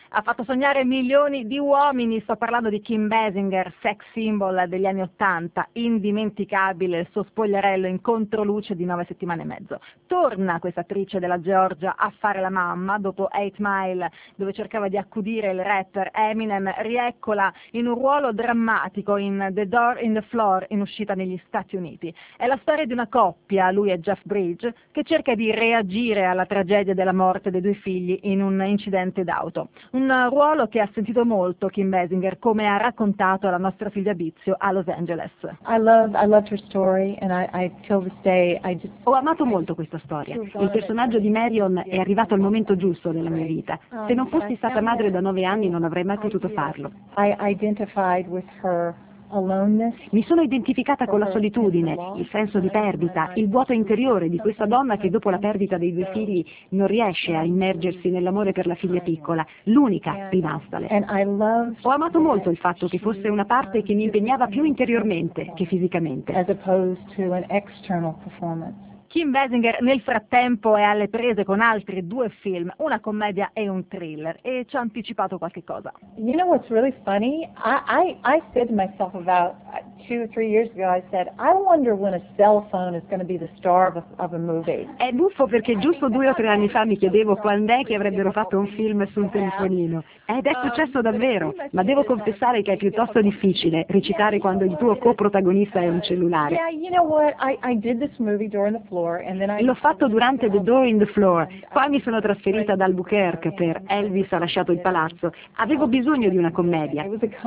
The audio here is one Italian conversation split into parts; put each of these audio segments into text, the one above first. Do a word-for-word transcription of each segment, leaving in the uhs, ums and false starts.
Ha fatto sognare milioni di uomini, sto parlando di Kim Basinger, sex symbol degli anni Ottanta, indimenticabile il suo spogliarello in controluce di nove settimane e mezzo. Torna questa attrice della Georgia a fare la mamma, dopo Eight Mile, dove cercava di accudire il rapper Eminem, rieccola in un ruolo drammatico in The Door in the Floor, in uscita negli Stati Uniti. È la storia di una coppia, lui e Jeff Bridge, che cerca di reagire alla tragedia della morte dei due figli in un incidente d'auto. Un ruolo che ha sentito molto Kim Basinger, come ha raccontato alla nostra figlia Bizio a Los Angeles. I love, I loved her story, and I, I till this day, I just... Ho amato molto questa storia. Il personaggio di Marion è arrivato al momento giusto nella mia vita. Se non fossi stata madre da nove anni non avrei mai potuto farlo. I identified with her aloneness. Mi sono identificata con la solitudine, il senso di perdita, il vuoto interiore di questa donna che dopo la perdita dei due figli non riesce a immergersi nell'amore per la figlia piccola, l'unica rimastale. Ho amato molto il fatto che fosse una parte che mi impegnava più interiormente che fisicamente. As opposed to an external performance. Kim Basinger nel frattempo è alle prese con altri due film, una commedia e un thriller, e ci ha anticipato qualche cosa. You know what's really funny? I, I, I said to myself about two or three years ago, I said, I wonder when a cell phone is going to be the star of a, of a movie. È buffo perché giusto due o tre anni fa mi chiedevo quando è che avrebbero fatto un film sul telefonino. Ed è successo davvero, ma devo confessare che è piuttosto difficile recitare quando il tuo coprotagonista è un cellulare. Yeah, you know what? I, I did this movie during the L'ho fatto durante The Door in the Floor, poi mi sono trasferita ad Albuquerque per Elvis ha lasciato il palazzo. Avevo bisogno di una commedia.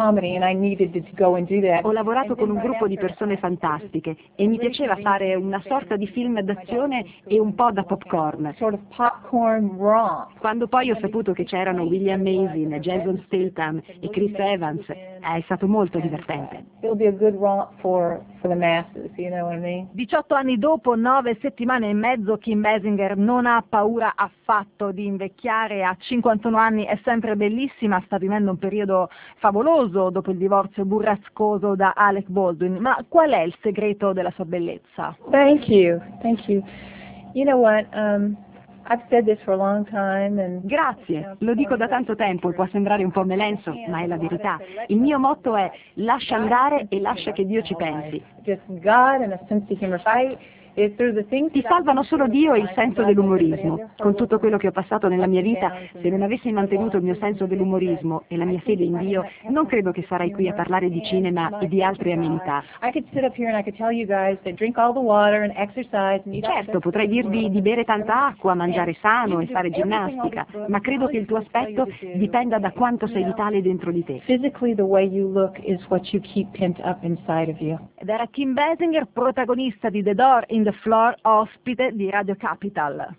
Ho lavorato con un gruppo di persone fantastiche e mi piaceva fare una sorta di film d'azione e un po' da popcorn. Quando poi ho saputo che c'erano William Mazin, Jason Statham e Chris Evans, è stato molto divertente. diciotto anni dopo, nove settimane e mezzo, Kim Basinger non ha paura affatto di invecchiare, a cinquantuno anni è sempre bellissima, sta vivendo un periodo favoloso dopo il divorzio burrascoso da Alec Baldwin. Ma qual è il segreto della sua bellezza? Thank you, thank you. You know what, um... I've said this for a long time and... Grazie, lo dico da tanto tempo e può sembrare un po' melenso, ma è la verità. Il mio motto è lascia andare e lascia che Dio ci pensi. Just God and a sense of humor. Ti salvano solo Dio e il senso dell'umorismo. Con tutto quello che ho passato nella mia vita, se non avessi mantenuto il mio senso dell'umorismo e la mia fede in Dio, non credo che sarei qui a parlare di cinema e di altre amenità. Certo, potrei dirvi di bere tanta acqua, mangiare sano e fare ginnastica, ma credo che il tuo aspetto dipenda da quanto sei vitale dentro di te. Ed era Kim Basinger, protagonista di The Door in the Floor, ospite di Radio Capital.